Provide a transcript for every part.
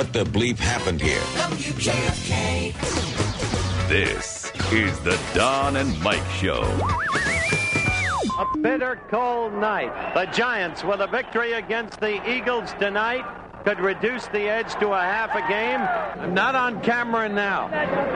what the bleep happened here. WJFK. This is the Don and Mike Show. A bitter cold night. The Giants, with a victory against the Eagles tonight, could reduce the edge to a half a game. I'm not on camera now.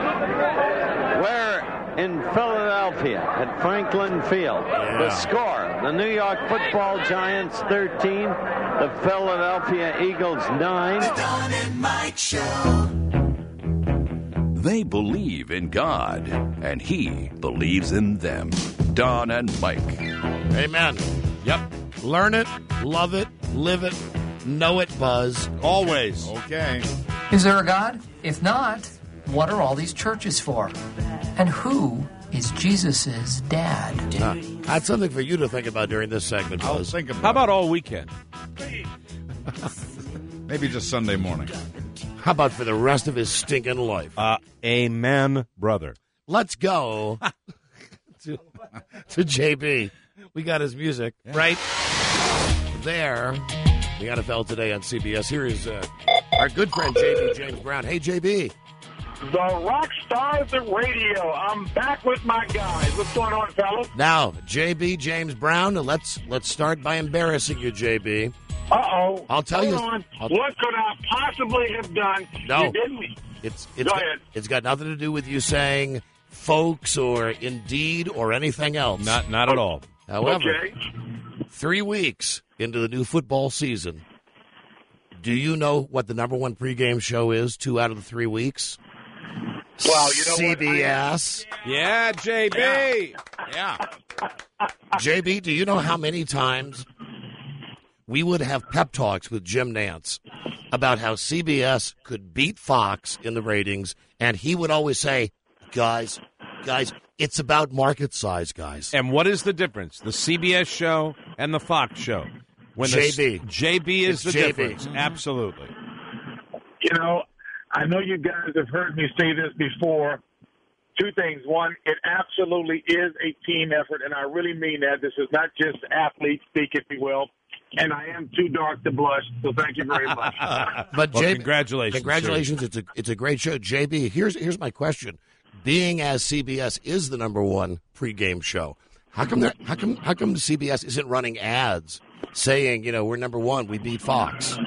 We're in Philadelphia at Franklin Field. The score, the New York Football Giants 13, the Philadelphia Eagles 9. The Don and Mike Show. They believe in God, and he believes in them. Don and Mike. Amen. Yep. Learn it, love it, live it, know it, Buzz. Always. Okay. Is there a God? If not, what are all these churches for? And who is Jesus' dad? That's something for you to think about during this segment, Buzz. How about all weekend? Maybe just Sunday morning. How about for the rest of his stinking life? Amen, brother. Let's go to JB. We got his music right there. The NFL Today on CBS. Here is our good friend JB James Brown. Hey, JB. The rock stars of radio. I'm back with my guys. What's going on, fellas? Now, JB James Brown. Let's start by embarrassing you, JB. Uh-oh. I'll tell you. Hold on. What could I possibly have done? No. You didn't. Go ahead. It's got nothing to do with you saying folks or indeed or anything else. Not at all. However, Okay. 3 weeks into the new football season, do you know what the number one pregame show is 2 out of the 3 weeks? Well, you know CBS. Yeah, JB. Yeah. JB, do you know how many times we would have pep talks with Jim Nantz about how CBS could beat Fox in the ratings, and he would always say, guys, it's about market size, guys. And what is the difference? The CBS show and the Fox show? When JB. JB is the JB. difference. Absolutely. You know, I know you guys have heard me say this before. 2 things. One, it absolutely is a team effort, and I really mean that. This is not just athlete speak, if you will. And I am too dark to blush, so thank you very much. But Well, JB, congratulations. It's a great show. JB, here's my question. Being as CBS is the number one pregame show, how come CBS isn't running ads saying, we're number one, we beat Fox?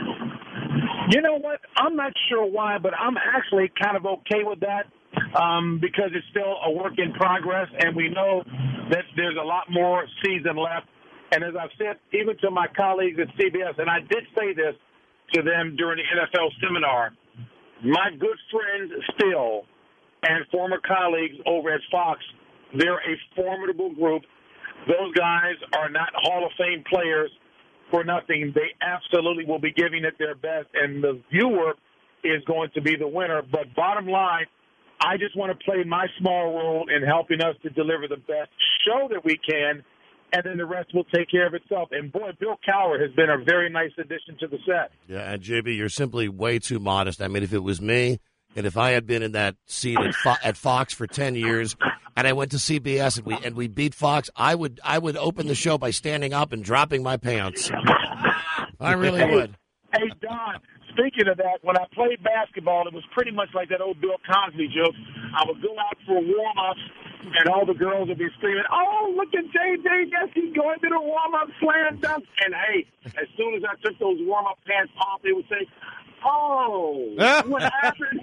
You know what? I'm not sure why, but I'm actually kind of okay with that because it's still a work in progress, and we know that there's a lot more season left. And as I've said, even to my colleagues at CBS, and I did say this to them during the NFL seminar, my good friends still and former colleagues over at Fox, they're a formidable group. Those guys are not Hall of Fame players for nothing. They absolutely will be giving it their best, and the viewer is going to be the winner. But bottom line, I just want to play my small role in helping us to deliver the best show that we can, and then the rest will take care of itself. And, boy, Bill Cowher has been a very nice addition to the set. Yeah, and JB, you're simply way too modest. I mean, if it was me, and if I had been in that seat at Fox for 10 years, and I went to CBS and we beat Fox, I would open the show by standing up and dropping my pants. I really would. Hey, Don, speaking of that, when I played basketball, it was pretty much like that old Bill Cosby joke. I would go out for warm-ups, and all the girls would be screaming, "Oh, look at JJ, yes, he's going to the warm-up slam dunk." And, hey, as soon as I took those warm-up pants off, they would say, "Oh, what happened?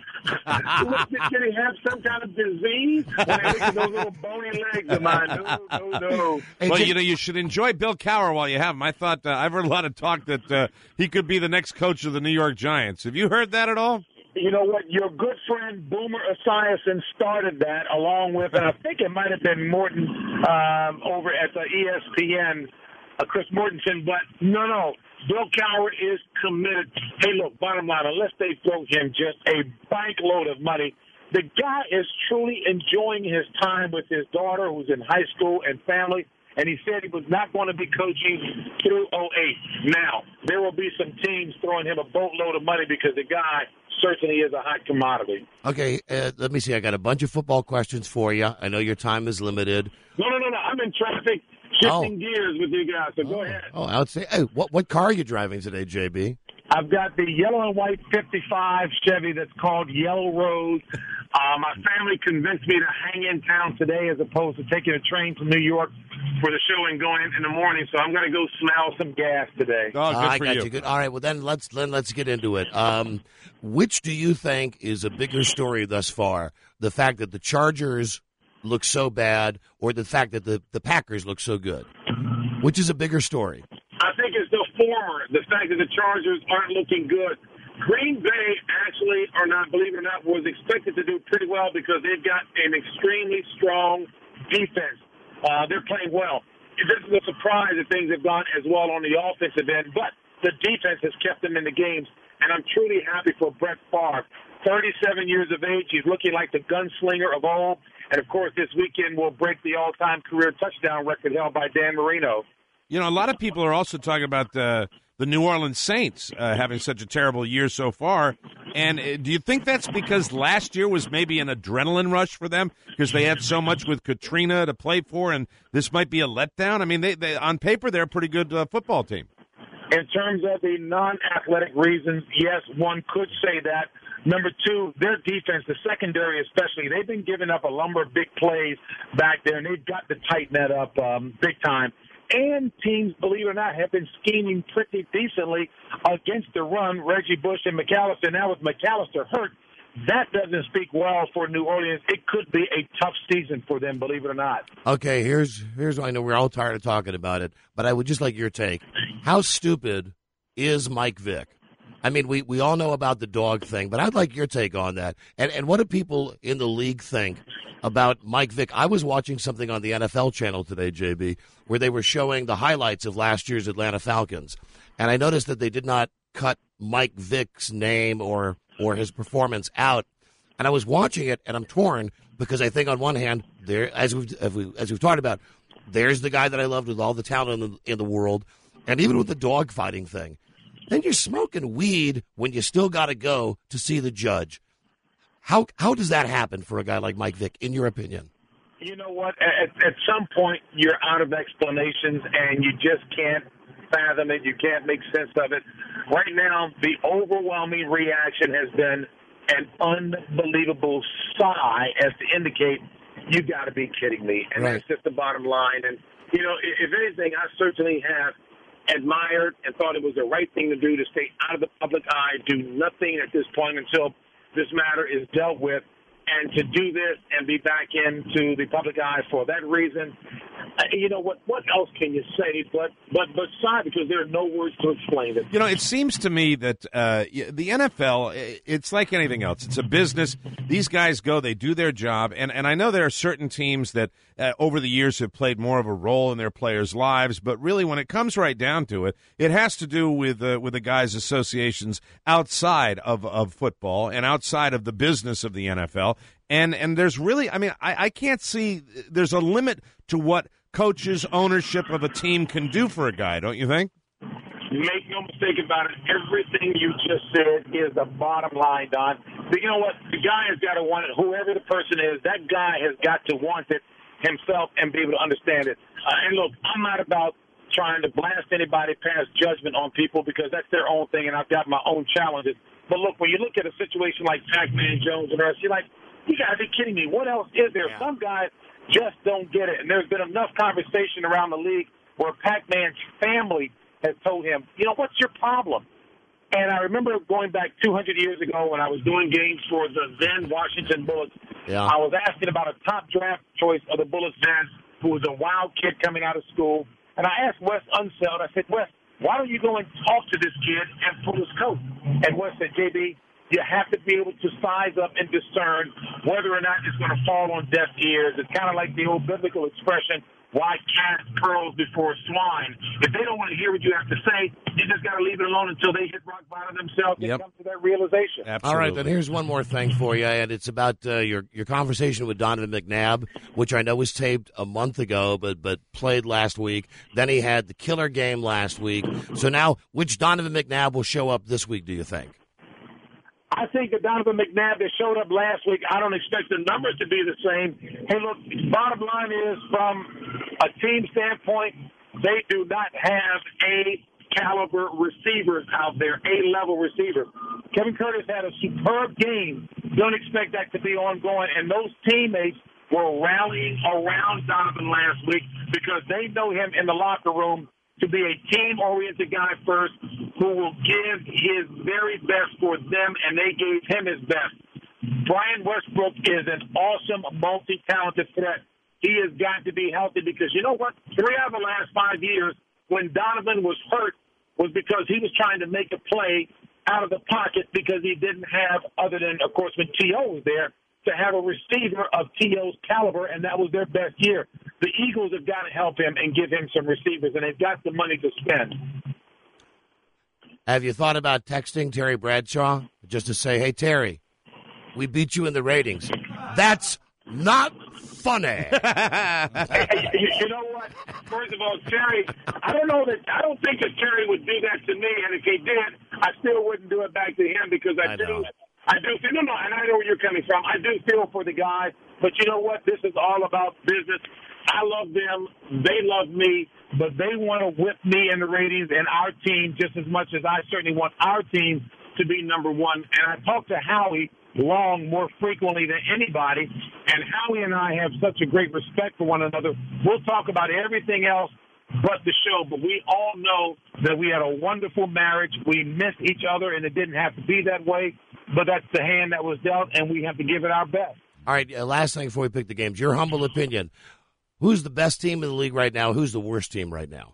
Did he have some kind of disease?" When I look at those little bony legs of mine, no. Hey, Well, you should enjoy Bill Cowher while you have him. I thought I've heard a lot of talk that he could be the next coach of the New York Giants. Have you heard that at all? You know what? Your good friend Boomer Esiason started that along with, and I think it might have been Morton over at the ESPN, Chris Mortensen. But no. Bill Cowher is committed. Hey, look, bottom line, unless they throw him just a bank load of money, the guy is truly enjoying his time with his daughter who's in high school and family, and he said he was not going to be coaching through 08. Now, there will be some teams throwing him a boatload of money because the guy certainly is a hot commodity. Okay, let me see. I got a bunch of football questions for you. I know your time is limited. No. I'm in traffic. Shifting gears with you guys, so go ahead. Oh, I would say, hey, what car are you driving today, JB? I've got the yellow and white 55 Chevy that's called Yellow Rose. My family convinced me to hang in town today as opposed to taking a train to New York for the show and going in the morning. So I'm going to go smell some gas today. Oh, good I for got you. you. Good. All right. Well, then let's get into it. Which do you think is a bigger story thus far? The fact that the Chargers look so bad, or the fact that the Packers look so good? Which is a bigger story? I think it's the former, the fact that the Chargers aren't looking good. Green Bay actually, or not, believe it or not, was expected to do pretty well because they've got an extremely strong defense. They're playing well. This is a surprise that things have gone as well on the offensive end, but the defense has kept them in the games, and I'm truly happy for Brett Favre. 37 years of age, he's looking like the gunslinger of old, and of course this weekend will break the all-time career touchdown record held by Dan Marino. You know, a lot of people are also talking about the New Orleans Saints having such a terrible year so far. And do you think that's because last year was maybe an adrenaline rush for them because they had so much with Katrina to play for, and this might be a letdown? I mean, they on paper, they're a pretty good football team. In terms of the non-athletic reasons, yes, one could say that. Number two, their defense, the secondary especially, they've been giving up a number of big plays back there, and they've got to tighten that up big time. And teams, believe it or not, have been scheming pretty decently against the run. Reggie Bush and McAllister. Now with McAllister hurt, that doesn't speak well for New Orleans. It could be a tough season for them, believe it or not. Okay, here's I know we're all tired of talking about it, but I would just like your take. How stupid is Mike Vick? I mean, we all know about the dog thing, but I'd like your take on that. And what do people in the league think about Mike Vick? I was watching something on the NFL channel today, JB, where they were showing the highlights of last year's Atlanta Falcons. And I noticed that they did not cut Mike Vick's name or his performance out. And I was watching it, and I'm torn because I think on one hand, there, as we've talked about, there's the guy that I loved with all the talent in the world, and even with the dog fighting thing. Then you're smoking weed when you still got to go to see the judge. How does that happen for a guy like Mike Vick, in your opinion? You know what? At some point, you're out of explanations, and you just can't fathom it. You can't make sense of it. Right now, the overwhelming reaction has been an unbelievable sigh as to indicate, you got to be kidding me. And right. That's just the bottom line. And, you know, if anything, I certainly have admired and thought it was the right thing to do to stay out of the public eye, do nothing at this point until this matter is dealt with, and to do this and be back into the public eye for that reason, you know, what else can you say but sigh, because there are no words to explain it. You know, it seems to me that the NFL, it's like anything else. It's a business. These guys go, they do their job, and I know there are certain teams that over the years have played more of a role in their players' lives, but really when it comes right down to it, it has to do with the guys' associations outside of football and outside of the business of the NFL. And there's really, I mean, I can't see, there's a limit to what coaches, ownership of a team can do for a guy, don't you think? Make no mistake about it. Everything you just said is the bottom line, Don. But you know what? The guy has got to want it. Whoever the person is, that guy has got to want it himself and be able to understand it. And look, I'm not about trying to blast anybody, pass judgment on people, because that's their own thing, and I've got my own challenges. But look, when you look at a situation like Pac-Man Jones and us, you're like, you got to be kidding me. What else is there? Yeah. Some guys just don't get it. And there's been enough conversation around the league where Pac-Man's family has told him, you know, what's your problem? And I remember going back 200 years ago when I was doing games for the then Washington Bullets. Yeah. I was asking about a top draft choice of the Bullets then, who was a wild kid coming out of school. And I asked Wes Unseld, I said, Wes, why don't you go and talk to this kid and pull his coat? And Wes said, JB, you have to be able to size up and discern whether or not it's going to fall on deaf ears. It's kind of like the old biblical expression, why cast pearls before swine? If they don't want to hear what you have to say, you just got to leave it alone until they hit rock bottom themselves and come to that realization. Absolutely. All right, then here's one more thing for you, and it's about your conversation with Donovan McNabb, which I know was taped a month ago, but played last week. Then he had the killer game last week. So now, which Donovan McNabb will show up this week, do you think? I think that Donovan McNabb that showed up last week, I don't expect the numbers to be the same. Hey, look, bottom line is, from a team standpoint, they do not have a caliber receivers out there, A-level receivers. Kevin Curtis had a superb game. Don't expect that to be ongoing. And those teammates were rallying around Donovan last week because they know him in the locker room to be a team-oriented guy first who will give his very best for them, and they gave him his best. Brian Westbrook is an awesome, multi-talented threat. He has got to be healthy because you know what? 3 out of the last 5 years when Donovan was hurt was because he was trying to make a play out of the pocket because he didn't have, other than, of course, when T.O. was there, to have a receiver of T.O.'s caliber, and that was their best year. The Eagles have got to help him and give him some receivers, and they've got the money to spend. Have you thought about texting Terry Bradshaw just to say, hey, Terry, we beat you in the ratings? That's not funny. Hey, you know what? First of all, Terry, I don't think that Terry would do that to me, and if he did, I still wouldn't do it back to him because I do feel, and I know where you're coming from. I do feel for the guy, but you know what? This is all about business. I love them. They love me, but they want to whip me in the ratings and our team just as much as I certainly want our team to be number one. And I talk to Howie Long more frequently than anybody, and Howie and I have such a great respect for one another. We'll talk about everything else but the show, but we all know that we had a wonderful marriage. We missed each other, and it didn't have to be that way, but that's the hand that was dealt, and we have to give it our best. All right, last thing before we pick the games, your humble opinion. Who's the best team in the league right now? Who's the worst team right now?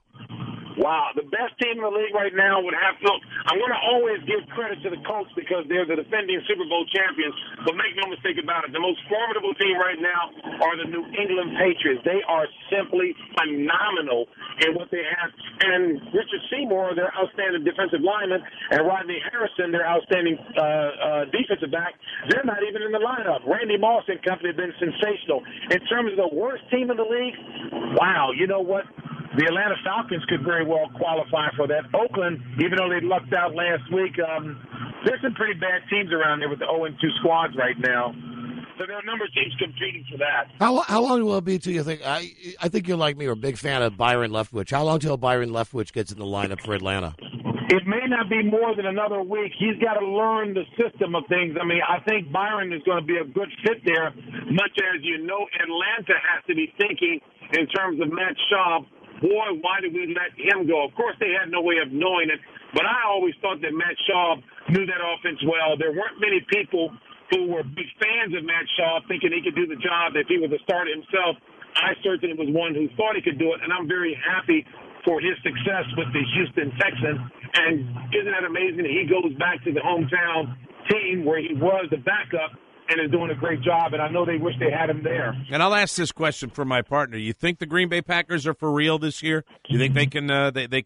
Wow, the best team in the league right now would have to – I'm going to always give credit to the Colts because they're the defending Super Bowl champions, but make no mistake about it, the most formidable team right now are the New England Patriots. They are simply phenomenal in what they have. And Richard Seymour, their outstanding defensive lineman, and Rodney Harrison, their outstanding defensive back, they're not even in the lineup. Randy Moss and company have been sensational. In terms of the worst team in the league, wow, you know what? The Atlanta Falcons could very well qualify for that. Oakland, even though they lucked out last week, there's some pretty bad teams around there with the 0-2 squads right now. So there are a number of teams competing for that. How long will it be till you think? I think you're like me, or a big fan of Byron Leftwich. How long till Byron Leftwich gets in the lineup for Atlanta? It may not be more than another week. He's got to learn the system of things. I mean, I think Byron is going to be a good fit there, much as you know Atlanta has to be thinking in terms of Matt Schaub. Boy, why did we let him go? Of course, they had no way of knowing it, but I always thought that Matt Schaub knew that offense well. There weren't many people who were big fans of Matt Schaub thinking he could do the job if he was a starter himself. I certainly was one who thought he could do it, and I'm very happy for his success with the Houston Texans. And isn't that amazing that he goes back to the hometown team where he was the backup and is doing a great job, and I know they wish they had him there. And I'll ask this question for my partner. You think the Green Bay Packers are for real this year? You think they can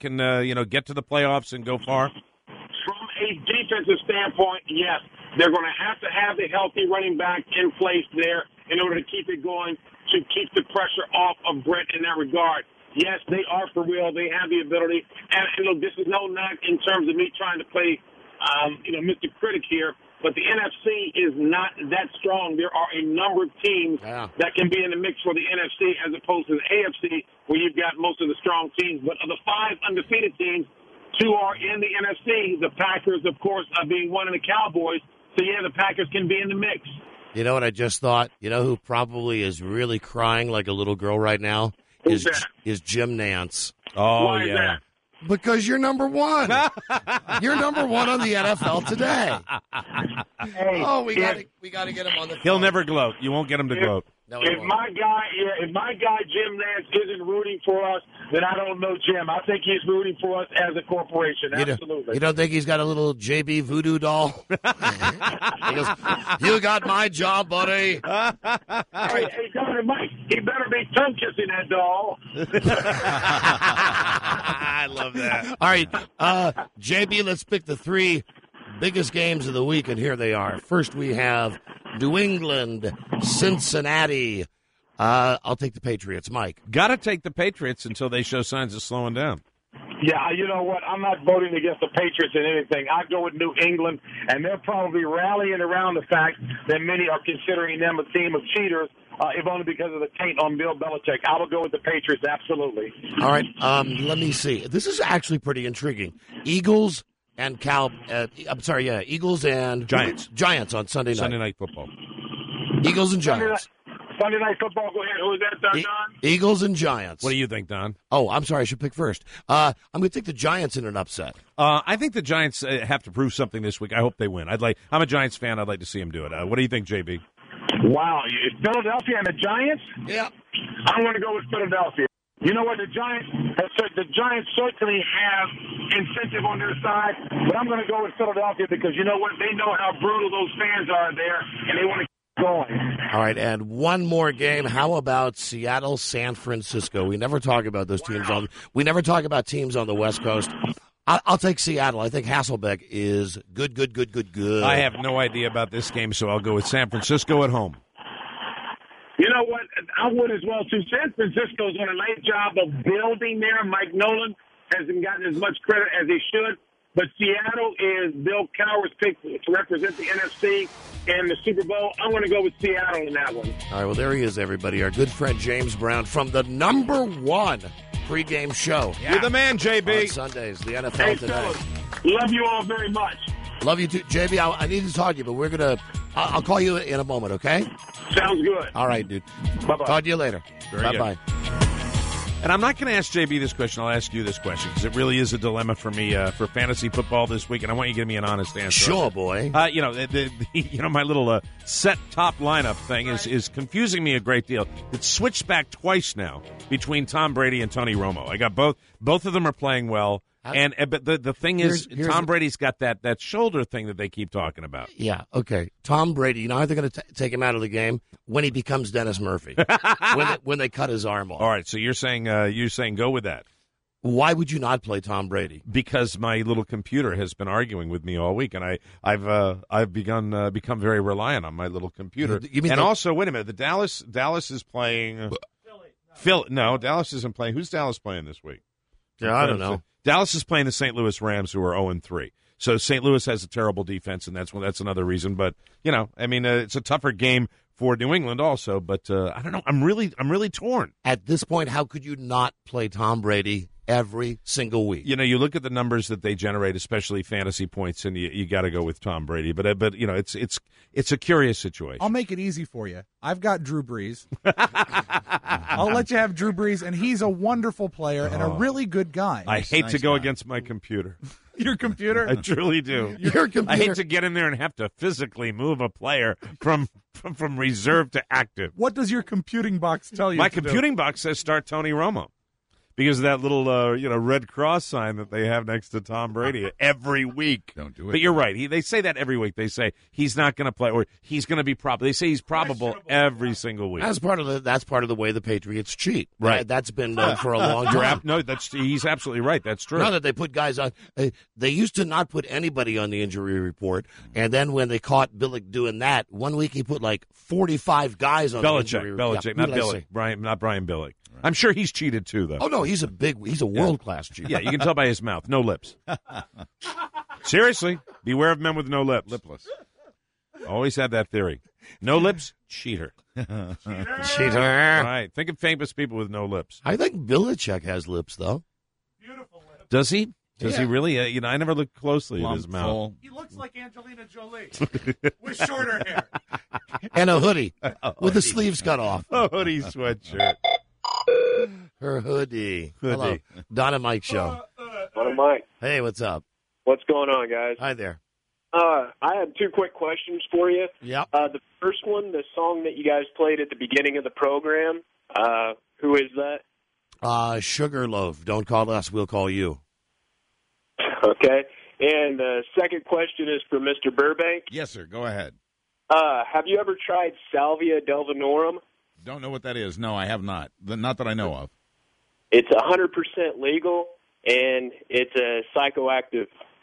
get to the playoffs and go far? From a defensive standpoint, yes. They're going to have the healthy running back in place there in order to keep it going, to keep the pressure off of Brett in that regard. Yes, they are for real. They have the ability. And look, this is no knock in terms of me trying to play, Mr. Critic here. But the NFC is not that strong. There are a number of teams that can be in the mix for the NFC as opposed to the AFC, where you've got most of the strong teams. But of the 5 undefeated teams, 2 are in the NFC. The Packers, of course, are being one of the Cowboys. So, yeah, the Packers can be in the mix. You know what I just thought? You know who probably is really crying like a little girl right now? Who's that? Is Jim Nance. Oh, Why is that? Because you're number one. You're number one on the NFL today. Hey, we got to get him on the phone. He'll never gloat. You won't get him to gloat. No, he if won't. my guy Jim Nance isn't rooting for us, then I don't know Jim. I think he's rooting for us as a corporation. Absolutely. You don't think he's got a little JB voodoo doll? He goes, you got my job, buddy. Hey, Governor Mike, he better be tongue kissing that doll. I love that. All right, JB, let's pick the 3 biggest games of the week, and here they are. First, we have New England, Cincinnati. I'll take the Patriots. Mike. Got to take the Patriots until they show signs of slowing down. Yeah, you know what? I'm not voting against the Patriots in anything. I go with New England, and they're probably rallying around the fact that many are considering them a team of cheaters if only because of the taint on Bill Belichick. I will go with the Patriots, absolutely. All right, let me see. This is actually pretty intriguing. Eagles and Eagles and Giants. Giants on Sunday night. Sunday Night Football. Eagles and Giants. Sunday Night Football, go ahead. Who is that, Don? Eagles and Giants. What do you think, Don? Oh, I'm sorry. I should pick first. I'm going to take the Giants in an upset. I think the Giants have to prove something this week. I hope they win. I'm a Giants fan. I'd like to see them do it. What do you think, JB? Wow. Philadelphia and the Giants? Yeah. I'm going to go with Philadelphia. You know what? The Giants certainly have incentive on their side, but I'm going to go with Philadelphia because you know what? They know how brutal those fans are there, and they want to keep going. All right, and one more game. How about Seattle, San Francisco? We never talk about those teams we never talk about teams on the West Coast. I'll take Seattle. I think Hasselbeck is good. I have no idea about this game, so I'll go with San Francisco at home. You know what? I would as well, too. San Francisco's done a nice job of building there. Mike Nolan hasn't gotten as much credit as he should. But Seattle is Bill Cowher's pick to represent the NFC in the Super Bowl. I'm going to go with Seattle in that one. All right, well, there he is, everybody. Our good friend James Brown from the #1 pregame show. Yeah. You're the man, JB. On Sundays, the NFL Hey, Today. fellas, love you all very much. Love you too. JB, I need to talk to you, but I'll call you in a moment, okay? Sounds good. All right, dude. Bye-bye. Talk to you later. Very Bye-bye. And I'm not going to ask JB this question. I'll ask you this question because it really is a dilemma for me for fantasy football this week, and I want you to give me an honest answer. Sure, boy. My little set top lineup thing is confusing me a great deal. It's switched back twice now between Tom Brady and Tony Romo. I got both of them are playing well. But the thing is, Tom Brady's got that shoulder thing that they keep talking about. Yeah, okay. Tom Brady, you know how they're going to take him out of the game? When he becomes Dennis Murphy. when they cut his arm off. All right, so you're saying go with that. Why would you not play Tom Brady? Because my little computer has been arguing with me all week, and I've become very reliant on my little computer. Also, wait a minute, the Dallas is playing Philly. No, Dallas isn't playing. Who's Dallas playing this week? Yeah, I don't know. Dallas is playing the St. Louis Rams, who are 0-3. So St. Louis has a terrible defense, and that's another reason. But it's a tougher game for New England also. But I don't know. I'm really torn at this point. How could you not play Tom Brady every single week? You look at the numbers that they generate, especially fantasy points, and you got to go with Tom Brady. But it's a curious situation. I'll make it easy for you. I've got Drew Brees. I'll let you have Drew Brees, and he's a wonderful player and a really good guy. I hate to go against my computer. Your computer? I truly do. Your computer. I hate to get in there and have to physically move a player from reserve to active. What does your computing box tell you? My computing box says start Tony Romo. Because of that little, Red Cross sign that they have next to Tom Brady every week. Don't do it. But you're right. They say that every week. They say he's not going to play or he's going to be probable. They say he's probable every single week. That's part of the way the Patriots cheat. Right. That's been known for a long time. He's absolutely right. That's true. Now that they put guys on, they used to not put anybody on the injury report, and then when they caught Billick doing that, one week he put like 45 guys on the injury report. Belichick, not Billick. Not Brian Billick. I'm sure he's cheated too, though. Oh no, he's a world-class cheater. Yeah, you can tell by his mouth, no lips. Seriously, beware of men with no lips. Lipless. Always had that theory. No lips, cheater. Cheater. Right. Think of famous people with no lips. I think Belichick has lips, though. Beautiful lips. Does he? Does he really? I never looked closely at his mouth. He looks like Angelina Jolie with shorter hair. And a hoodie with the sleeves cut off. A hoodie sweatshirt. Her hoodie. Hello. Don and Mike show. What am I? Hey, what's up? What's going on, guys? Hi there. I had two quick questions for you. Yep. The first one, the song that you guys played at the beginning of the program, who is that? Sugarloaf. Don't call us, we'll call you. Okay. And the second question is for Mr. Burbank. Yes, sir. Go ahead. Have you ever tried Salvia Delvinorum? Don't know what that is. No, I have not. Not that I know of. It's 100% legal, and it's a psychoactive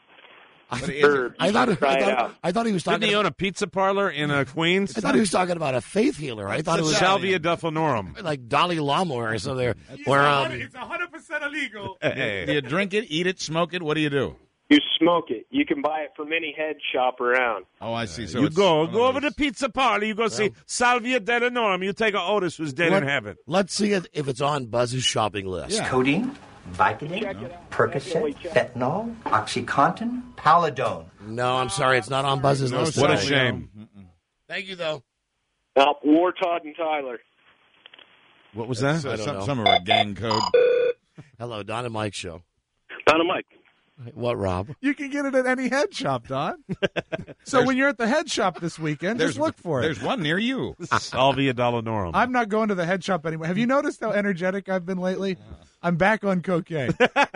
herb. I thought he was talking. Didn't he own a pizza parlor in Queens? I thought he was talking about a faith healer. I thought it was Salvia Delvinorum, like Dalai Lama or something. It's 100% illegal. Do you drink it, eat it, smoke it? What do you do? You smoke it. You can buy it from any head shop around. Oh, I see. So you it's go one of over those- to Pizza Parlor. You go see Salvia Dell'Enorme. You take a Otis who's dead in heaven. Let's see if it's on Buzz's shopping list. Yeah. Codeine, Vicodin, Percocet, fentanyl, OxyContin, Paladone. No, I'm sorry, it's not on Buzz's list. What a today. shame. Thank you, though. War Todd and Tyler. What was that? I don't know. Some of our gang code. Hello, Don and Mike show. Don and Mike. What, Rob? You can get it at any head shop, Don. So when you're at the head shop this weekend, just look for it. There's one near you. Salvia Dell'Enorme. I'm not going to the head shop anymore. Have you noticed how energetic I've been lately? I'm back on cocaine.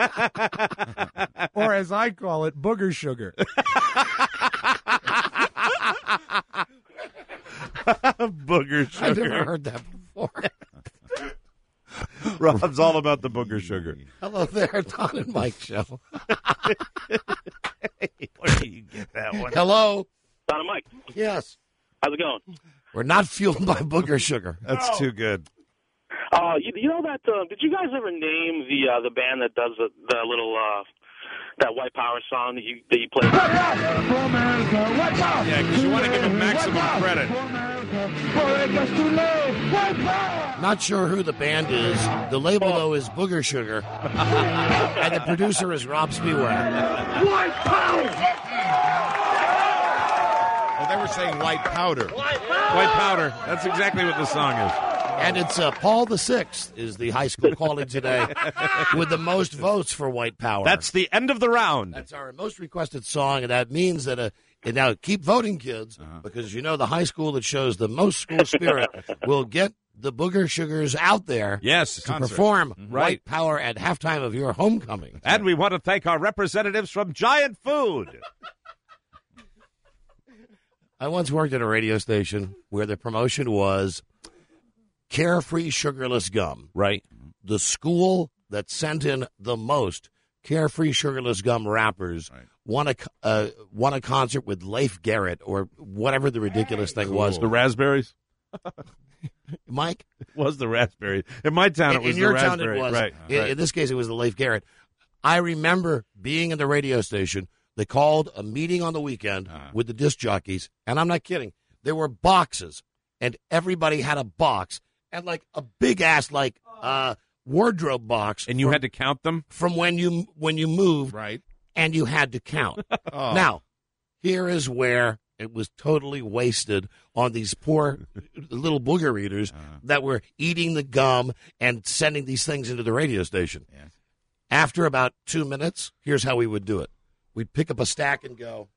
Or as I call it, booger sugar. Booger sugar. I've never heard that before. Rob's all about the booger sugar. Hello there, Don and Mike show. Where do you get that one? Hello. Don and Mike. Yes. How's it going? We're not fueled by booger sugar. That's too good. You know that? Did you guys ever name the band that does the little that White Power song that you played? Yeah, because you want to give him maximum credit. Not sure who the band is. The label, though, is Booger Sugar. And the producer is Rob Spiewak. White powder. Oh, they were saying white powder. White powder. That's exactly what the song is. And it's Paul the Sixth is the high school calling today with the most votes for White Power. That's the end of the round. That's our most requested song, and that means that and now keep voting, kids, because you know the high school that shows the most school spirit will get the Booger Sugars out there Yes. to perform White Power at halftime of your homecoming. And we want to thank our representatives from Giant Food. I once worked at a radio station where the promotion was Carefree Sugarless Gum. Right. The school that sent in the most Carefree Sugarless Gum wrappers won a concert with Leif Garrett or whatever the ridiculous thing was. The raspberries? Mike? It was the raspberries. In my town, it was in your the town raspberry. it was. Right. In this case, it was the Leif Garrett. I remember being in the radio station. They called a meeting on the weekend with the disc jockeys, and I'm not kidding. There were boxes, and everybody had a box, and like a big ass wardrobe box. And you had to count them from when you moved, right? And you had to count. Now, here is where it was totally wasted on these poor little booger eaters that were eating the gum and sending these things into the radio station. Yes. After about 2 minutes, here's how we would do it. We'd pick up a stack and go,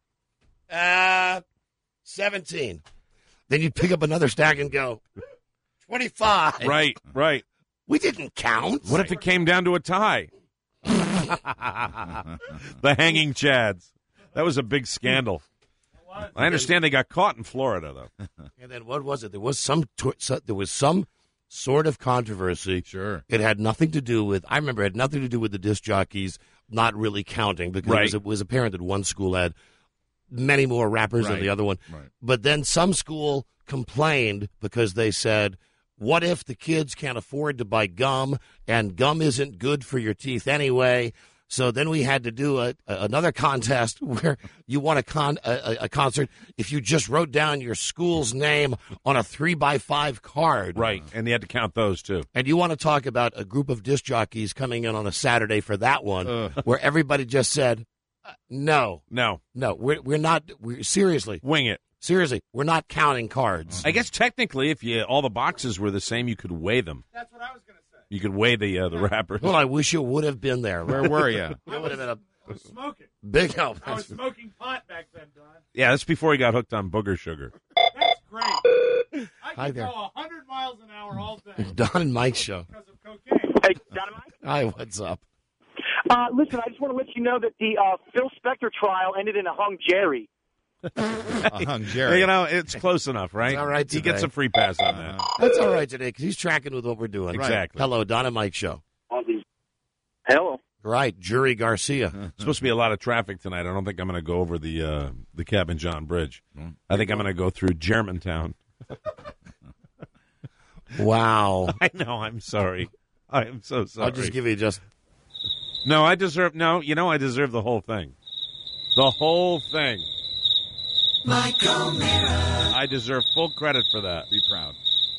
17. Then you'd pick up another stack and go, 25. Right. We didn't count. What if it came down to a tie? The hanging chads. That was a big scandal. I understand they got caught in Florida, though. And then what was it? There was some sort of controversy. Sure. It had nothing to do with, I remember it had nothing to do with the disc jockeys not really counting because it was apparent that one school had many more rappers than the other one. Right. But then some school complained because they said, what if the kids can't afford to buy gum and gum isn't good for your teeth anyway? So then we had to do another contest where you won a concert if you just wrote down your school's name on a 3x5 card. Right, and you had to count those, too. And you want to talk about a group of disc jockeys coming in on a Saturday for that one where everybody just said, no, we're not, seriously. Wing it. Seriously, we're not counting cards. I guess technically if all the boxes were the same, you could weigh them. That's what I was going to say. You could weigh the rappers. Well, I wish you would have been there. Where were you? It would have been I was smoking. big help. I was smoking pot back then, Don. Yeah, that's before he got hooked on booger sugar. That's great. I Hi can there. go 100 miles an hour all day Don and Mike show. because of cocaine. Hey, Don and Mike? Hi, what's up? Listen, I just want to let you know that the Phil Spector trial ended in a hung Jerry. Hung Jerry. You know, it's close enough, right? It's all right He gets today. a free pass on that. That's all right today because he's tracking with what we're doing. Exactly. Hello, Don and Mike show. Hello. Right, Jury Garcia. There's supposed to be a lot of traffic tonight. I don't think I'm going to go over the Cabin John Bridge. I think I'm going to go through Germantown. Wow. I know. I'm sorry. I am so sorry. I'll just give you No, I deserve the whole thing. The whole thing. Mike O'Meara. I deserve full credit for that. Be proud.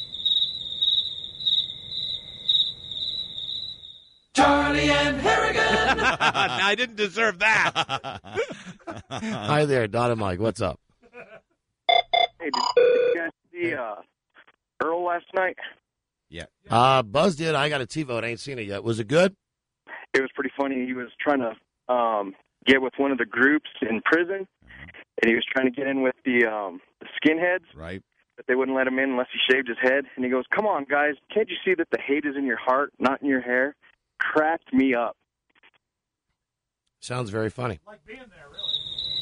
Charlie and Harrigan. I didn't deserve that. Hi there, Don and Mike. What's up? Hey, did you guys see Earl last night? Yeah. Buzz did. I got a TiVo. I ain't seen it yet. Was it good? It was pretty funny. He was trying to get with one of the groups in prison, and he was trying to get in with the skinheads. Right. But they wouldn't let him in unless he shaved his head. And he goes, "Come on, guys. Can't you see that the hate is in your heart, not in your hair?" Cracked me up. Sounds very funny. Like being there, really.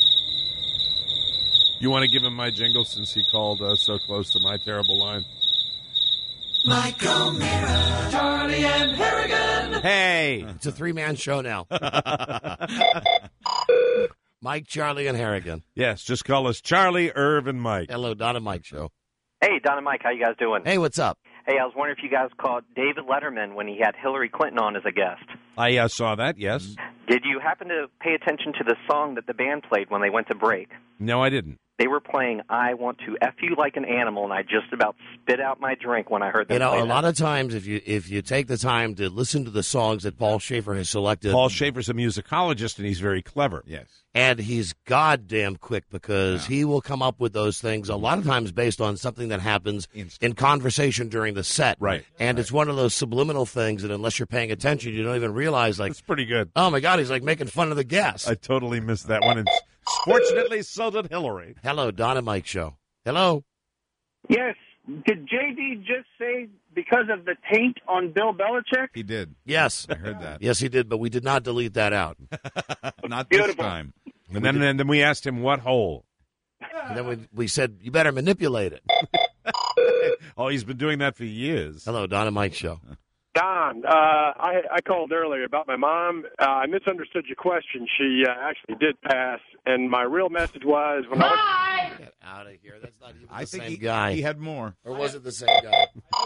You want to give him my jingle since he called so close to my terrible line? Mike O'Meara. Charlie and Harrigan. Hey! It's a three-man show now. Mike, Charlie, and Harrigan. Yes, just call us Charlie, Irv, and Mike. Hello, Don and Mike show. Hey, Don and Mike, how you guys doing? Hey, what's up? Hey, I was wondering if you guys caught David Letterman when he had Hillary Clinton on as a guest. I saw that, yes. Did you happen to pay attention to the song that the band played when they went to break? No, I didn't. They were playing I Want to F You Like an Animal, and I just about spit out my drink when I heard them play a that. lot of times if you take the time to listen to the songs that Paul Schaefer has selected. Paul Schaefer's a musicologist, and he's very clever. Yes. And he's goddamn quick because he will come up with those things a lot of times based on something that happens in conversation during the set. Right. And it's one of those subliminal things that unless you're paying attention, you don't even realize, like, It's pretty good. oh, my God, he's like making fun of the guest. I totally missed that one. And fortunately, so did Hillary. Hello, Don and Mike show. Hello. Yes. Did JD just say because of the taint on Bill Belichick? He did. Yes. I heard that. Yes, he did, but we did not delete that out. Not this time. And then we asked him what hole. And then we said, you better manipulate it. Oh, he's been doing that for years. Hello, Don and Mike show. Don, I called earlier about my mom. I misunderstood your question. She actually did pass, and my real message was when I Get out of here. That's not even I the think same guy. he had more. Or was it the same guy?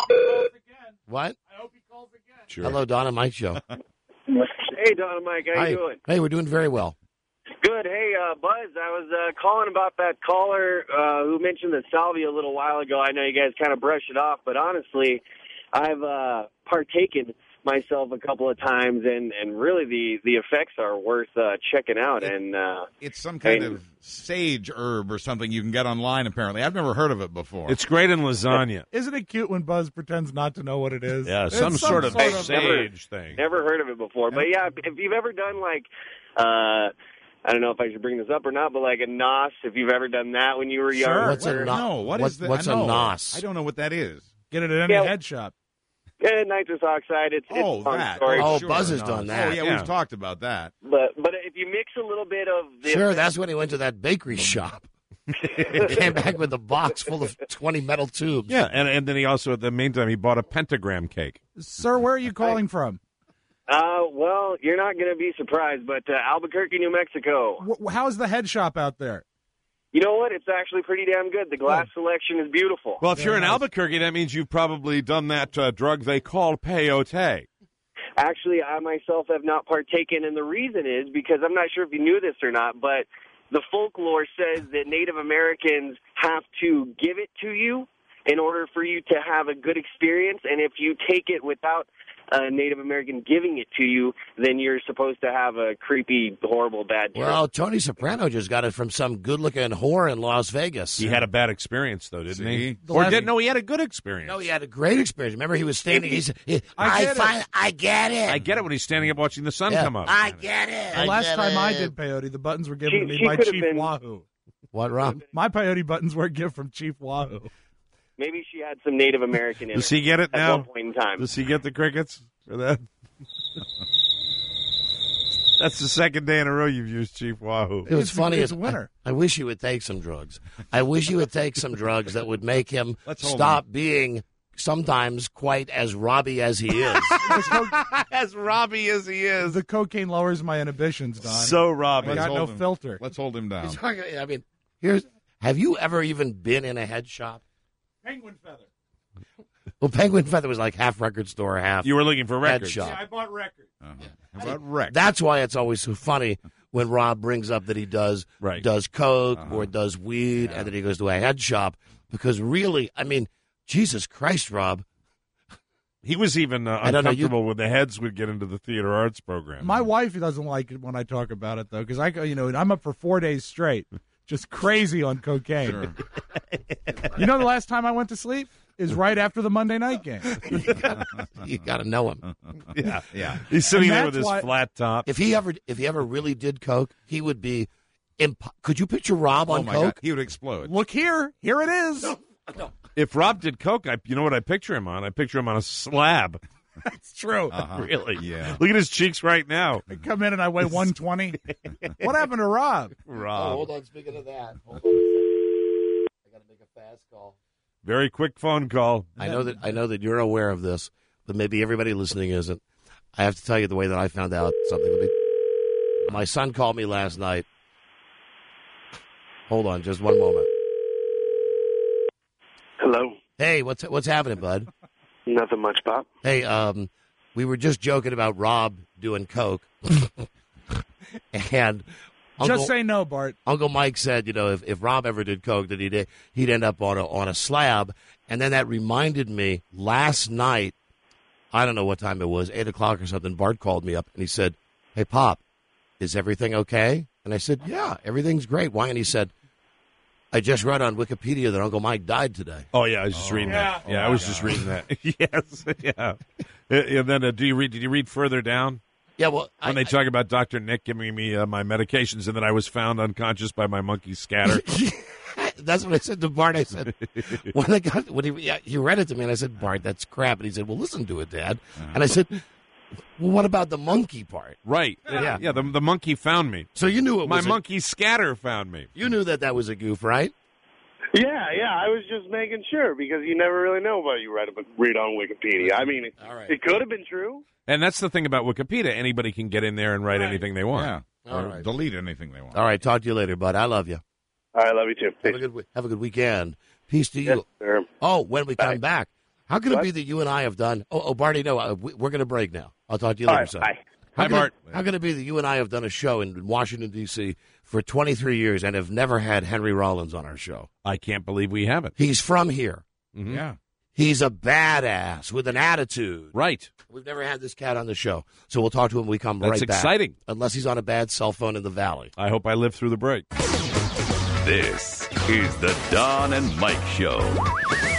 What? I hope he calls again. Sure. Hello, Don and Mike show. Hey, Don and Mike, how Hi. you doing? Hey, we're doing very well. Good. Hey, Buzz, I was calling about that caller who mentioned the salvia a little while ago. I know you guys kind of brushed it off, but honestly, I've partaken myself a couple of times, and really the effects are worth checking out. And It's some kind of sage herb or something you can get online, apparently. I've never heard of it before. It's great in lasagna. Isn't it cute when Buzz pretends not to know what it is? Yeah, It's some sort of sage thing. Never heard of it before. But yeah, if you've ever done like, I don't know if I should bring this up or not, but like a nos, if you've ever done that when you were young. Sure. What's a where- No, what is that? What's a No. nos? I don't know what that is. Get it at any Yeah. head shop. nitrous oxide. It's Oh, a fun that. story. Oh, sure. Buzz has done that. Oh, yeah, we've talked about that. But if you mix a little bit of the Sure, that's when he went to that bakery shop. He came back with a box full of 20 metal tubes. Yeah, and then he also, at the meantime, he bought a pentagram cake. Sir, where are you calling from? Well, you're not going to be surprised, but Albuquerque, New Mexico. How's the head shop out there? You know what? It's actually pretty damn good. The glass selection is beautiful. Well, if you're in Albuquerque, that means you've probably done that drug they call peyote. Actually, I myself have not partaken, and the reason is because I'm not sure if you knew this or not, but the folklore says that Native Americans have to give it to you in order for you to have a good experience, and if you take it without a Native American giving it to you, then you're supposed to have a creepy, horrible, bad trip. Well, Tony Soprano just got it from some good-looking whore in Las Vegas. He had a bad experience, though, didn't he? The Or last- did no? He had a good experience. No, he had a great experience. Remember, he was standing. I get it. I get it when he's standing up watching the sun Yeah. come up. I get it. The last get time I it. did peyote, the buttons were given to me She by could have Chief been- Wahoo. What, Rob? My peyote buttons were a gift from Chief Wahoo. Maybe she had some Native American in Does her he get it at now? one point in time. Does he get the crickets for that? That's the second day in a row you've used Chief Wahoo. It was funny. It's a winner. I wish he would take some drugs. I wish he would take some drugs that would make him Let's hold stop being sometimes quite as Robbie as he is. As Robbie as he is. The cocaine lowers my inhibitions, Don. So Robbie. I got no hold him. filter. Let's hold him down. I mean, have you ever even been in a head shop? Penguin feather. Well, Penguin Feather was like half record store, half You were looking for head records. shop. Yeah, I bought records. How about Rex? That's why it's always so funny when Rob brings up that he does coke or does weed, and then he goes to a head shop. Because really, I mean, Jesus Christ, Rob. He was even uncomfortable when the heads would get into the theater arts program. My wife doesn't like it when I talk about it, though, because I'm up for 4 days straight, just crazy on cocaine. Sure. You know, the last time I went to sleep is right after the Monday night game. You got to know him. Yeah. He's sitting there with his flat top. If he ever really did coke, he would be. Could you picture Rob on coke? God. He would explode. Look here it is. No. If Rob did coke, you know what I picture him on? I picture him on a slab. That's true. Really? Yeah. Look at his cheeks right now. I come in and I weigh 120. What happened to Rob? Oh, hold on. Speaking of that, hold on a second. I got to make a fast call. Very quick phone call. I know that you're aware of this, but maybe everybody listening isn't. I have to tell you the way that I found out something. My son called me last night. Hold on, just one moment. Hello. Hey, what's happening, bud? Nothing much, Pop. Hey, we were just joking about Rob doing coke, and just say no, Bart. Uncle Mike said, if Rob ever did coke, that he'd end up on a slab, and then that reminded me last night. I don't know what time it was, 8:00 or something. Bart called me up and he said, "Hey, Pop, is everything okay?" And I said, "Yeah, everything's great." Why? And he said, "I just read on Wikipedia that Uncle Mike died today." Oh yeah, I was just reading that. Yeah, I was just reading that. Yes, yeah. And then did you read further down? Yeah, well, when they talk about Dr. Nick giving me my medications, and then I was found unconscious by my monkey scatter. That's what I said to Bart. I said when he read it to me, and I said, "Bart, that's crap." And he said, "Well, listen to it, Dad." And I said, "Well, what about the monkey part?" Right. Yeah. The monkey found me. So you knew it was my monkey scatter found me. You knew that was a goof, right? Yeah. I was just making sure because you never really know what you read on Wikipedia. I mean, it could have been true. And that's the thing about Wikipedia. Anybody can get in there and write anything they want. Yeah. Or delete anything they want. All right. Talk to you later, bud. I love you. All right. Love you too. Have a good weekend. Peace to you. Yes, sir. Oh, when we come back, how could it be that you and I have done? Oh, Barty, no, we're going to break now. I'll talk to you later, right, son. bye. Hi, Bart. How can it be that you and I have done a show in Washington, D.C. for 23 years and have never had Henry Rollins on our show? I can't believe we haven't. He's from here. Mm-hmm. Yeah. He's a badass with an attitude. Right. We've never had this cat on the show, so we'll talk to him when we come That's right back. That's exciting. Unless he's on a bad cell phone in the valley. I hope I live through the break. This is the Don and Mike Show.